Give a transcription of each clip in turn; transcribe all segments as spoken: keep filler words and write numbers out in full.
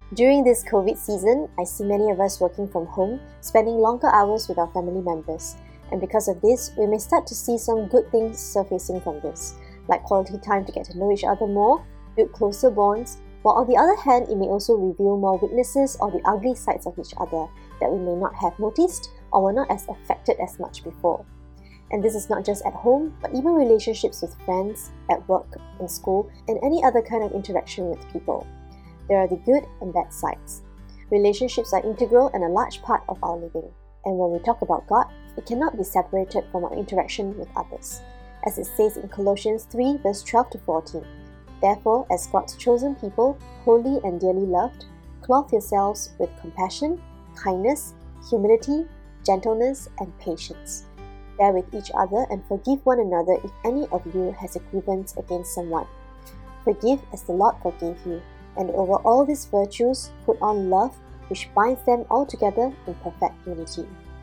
During this COVID season, I see many of us working from home, spending longer hours with our family members. And because of this, we may start to see some good things surfacing from this, like quality time to get to know each other more, build closer bonds, while on the other hand, it may also reveal more weaknesses or the ugly sides of each other that we may not have noticed or were not as affected as much before. And this is not just at home, but even relationships with friends, at work, in school, and any other kind of interaction with people. There are the good and bad sides. Relationships are integral and a large part of our living. And when we talk about God, it cannot be separated from our interaction with others. As it says in Colossians three, verse twelve to fourteen, "Therefore, as God's chosen people, holy and dearly loved, clothe yourselves with compassion, kindness, humility, gentleness, and patience. Bear with each other and forgive one another if any of you has a grievance against someone. Forgive as the Lord forgave you. And over all these virtues, put on love, which binds them all together in perfect unity."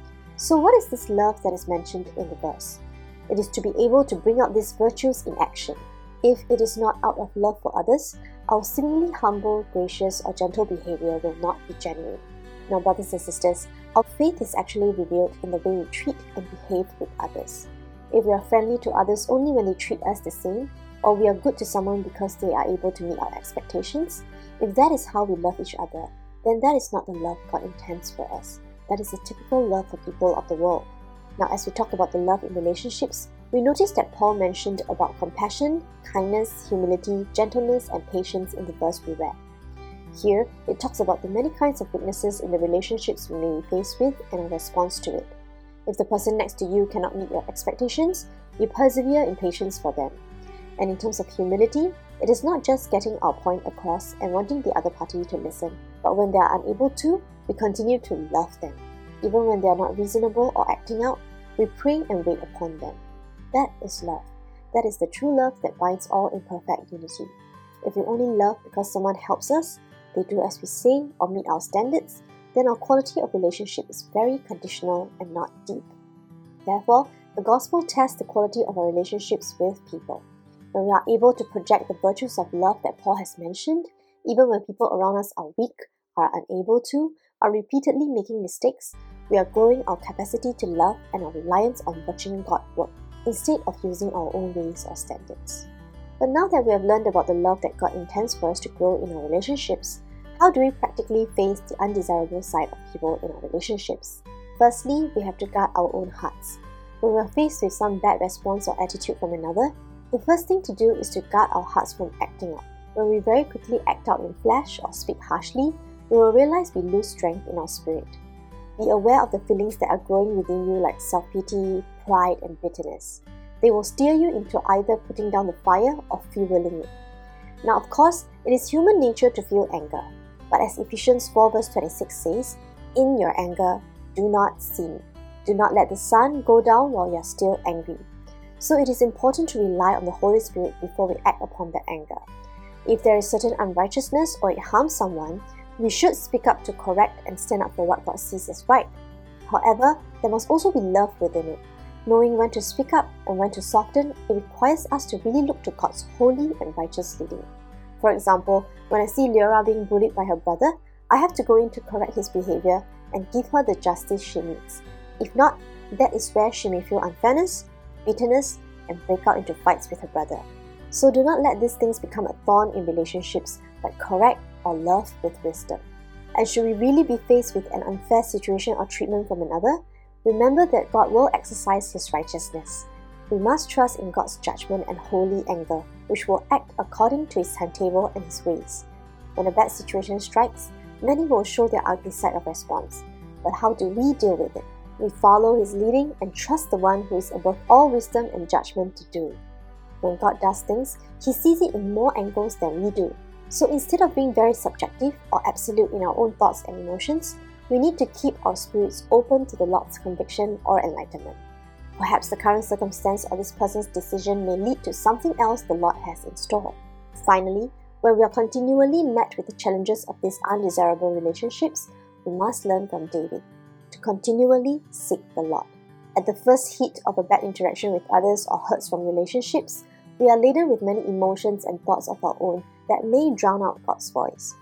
So what is this love that is mentioned in the verse? It is to be able to bring out these virtues in action. If it is not out of love for others, our seemingly humble, gracious, or gentle behavior will not be genuine. Now, brothers and sisters, our faith is actually revealed in the way we treat and behave with others. If we are friendly to others only when they treat us the same, or we are good to someone because they are able to meet our expectations, if that is how we love each other, then that is not the love God intends for us. That is the typical love for people of the world. Now, as we talk about the love in relationships, we notice that Paul mentioned about compassion, kindness, humility, gentleness, and patience in the verse we read. Here, it talks about the many kinds of weaknesses in the relationships we may be faced with and a response to it. If the person next to you cannot meet your expectations, you persevere in patience for them. And in terms of humility, it is not just getting our point across and wanting the other party to listen, but when they are unable to, we continue to love them. Even when they are not reasonable or acting out, we pray and wait upon them. That is love. That is the true love that binds all in perfect unity. If we only love because someone helps us, they do as we say or meet our standards, then our quality of relationship is very conditional and not deep. Therefore, the gospel tests the quality of our relationships with people. When we are able to project the virtues of love that Paul has mentioned, even when people around us are weak, are unable to, are repeatedly making mistakes, we are growing our capacity to love and our reliance on watching God work, instead of using our own ways or standards. But now that we have learned about the love that God intends for us to grow in our relationships, how do we practically face the undesirable side of people in our relationships? Firstly, we have to guard our own hearts. When we are faced with some bad response or attitude from another, the first thing to do is to guard our hearts from acting out. When we very quickly act out in flesh or speak harshly, we will realize we lose strength in our spirit. Be aware of the feelings that are growing within you like self-pity, pride, and bitterness. They will steer you into either putting down the fire or fueling it. Now, of course, it is human nature to feel anger. But as Ephesians four verse twenty-six says, "In your anger, do not sin. Do not let the sun go down while you are still angry." So it is important to rely on the Holy Spirit before we act upon that anger. If there is certain unrighteousness or it harms someone, we should speak up to correct and stand up for what God sees as right. However, there must also be love within it. Knowing when to speak up and when to soften, it requires us to really look to God's holy and righteous leading. For example, when I see Lyra being bullied by her brother, I have to go in to correct his behavior and give her the justice she needs. If not, that is where she may feel unfairness, bitterness, and break out into fights with her brother. So do not let these things become a thorn in relationships, but correct or love with wisdom. And should we really be faced with an unfair situation or treatment from another, remember that God will exercise His righteousness. We must trust in God's judgment and holy anger, which will act according to His timetable and His ways. When a bad situation strikes, many will show their ugly side of response. But how do we deal with it? We follow His leading and trust the one who is above all wisdom and judgment to do. When God does things, He sees it in more angles than we do. So instead of being very subjective or absolute in our own thoughts and emotions, we need to keep our spirits open to the Lord's conviction or enlightenment. Perhaps the current circumstance or this person's decision may lead to something else the Lord has in store. Finally, when we are continually met with the challenges of these undesirable relationships, we must learn from David to continually seek the Lord. At the first hit of a bad interaction with others or hurts from relationships, we are laden with many emotions and thoughts of our own that may drown out God's voice.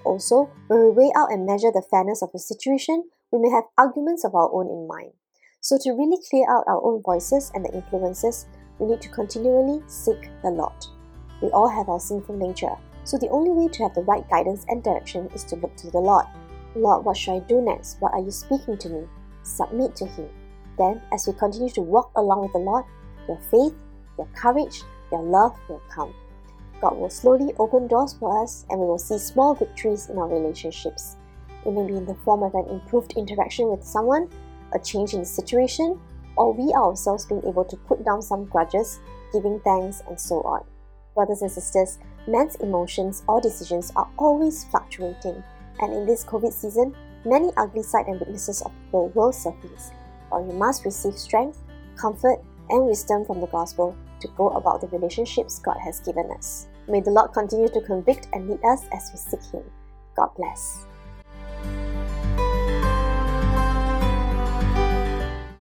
Also, when we weigh out and measure the fairness of a situation, we may have arguments of our own in mind. So to really clear out our own voices and the influences, we need to continually seek the Lord. We all have our sinful nature, so the only way to have the right guidance and direction is to look to the Lord. Lord, what should I do next? What are you speaking to me? Submit to Him. Then, as we continue to walk along with the Lord, your faith, your courage, your love will come. God will slowly open doors for us, and we will see small victories in our relationships. It may be in the form of an improved interaction with someone, a change in the situation, or we ourselves being able to put down some grudges, giving thanks, and so on. Brothers and sisters, man's emotions or decisions are always fluctuating, and in this COVID season, many ugly sides and weaknesses of people will surface. But we must receive strength, comfort, and wisdom from the gospel to go about the relationships God has given us. May the Lord continue to convict and lead us as we seek Him. God bless.